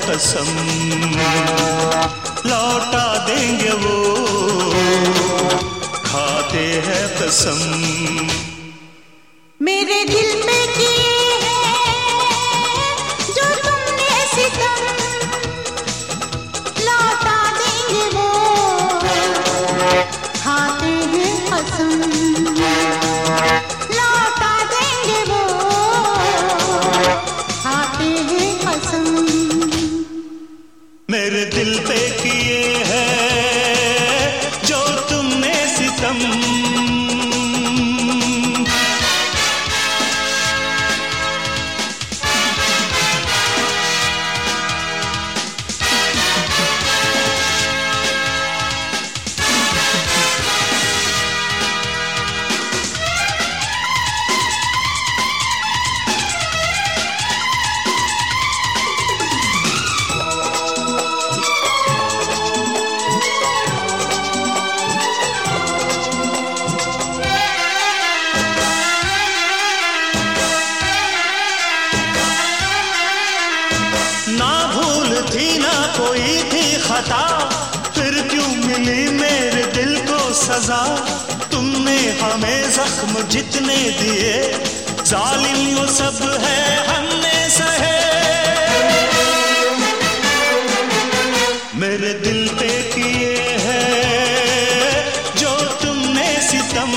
कसम, लौटा देंगे वो, खाते हैं कसम। मेरे दिल पे किए हैं जो तुमने सितम, लौटा देंगे वो, खाते हैं कसम, लौटा देंगे वो, खाते हैं कसम। मेरे दिल पे किए हैं जो तुमने सितम, ना भूल थी ना कोई थी खता, फिर क्यों मिली मेरे दिल को सजा। तुमने हमें जख्म जितने दिए, जालिम वो सब है हमने सहे। मेरे दिल पे किए हैं जो तुमने सितम,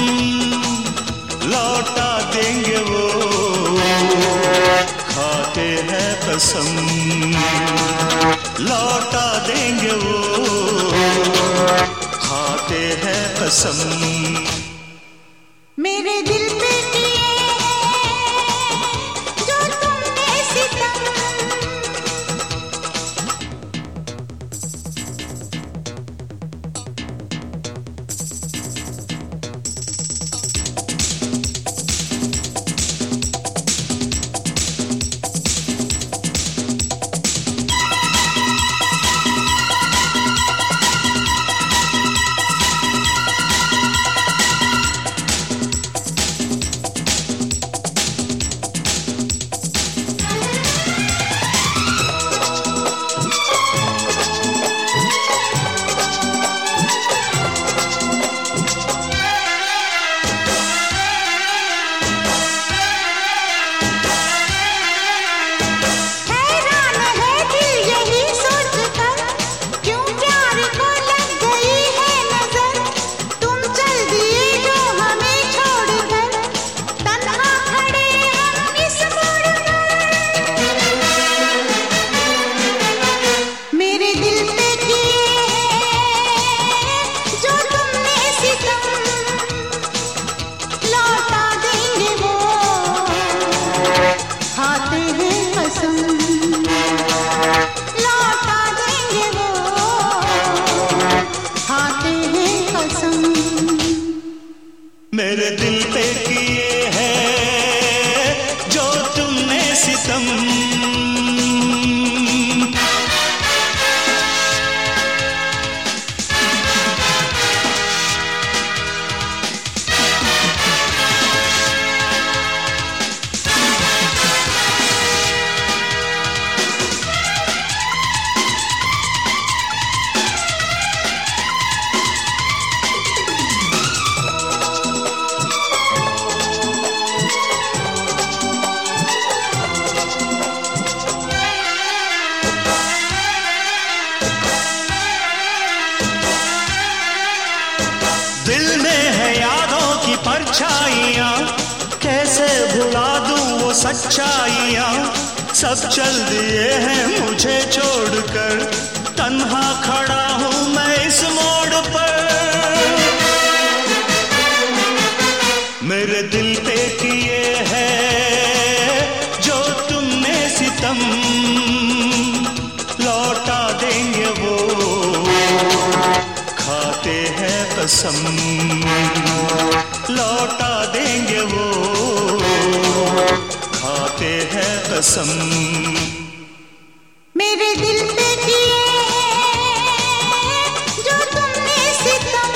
लौटा देंगे वो, खाते हैं कसम, लौटा देंगे वो, खाते हैं कसम। मेरे दिल पे किए हैं जो तुमने सितम, मेरे दिल पे किए हैं जो तुमने सितम, दिल में है यादों की परछाइयाँ, कैसे भुला दूँ वो सच्चाइयाँ। सब चल दिए हैं मुझे छोड़कर, तन्हा खड़ा हूँ मैं इस मोड़ पर। मेरे दिल पे किए हैं जो तुमने सितम, लौटा देंगे वो, खाते हैं कसम, लौटा देंगे वो, खाते हैं कसम। मेरे दिल पे किए हैं जो तुमने सितम,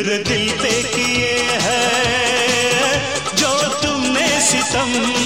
मेरे दिल पे किए हैं जो तुमने सितम।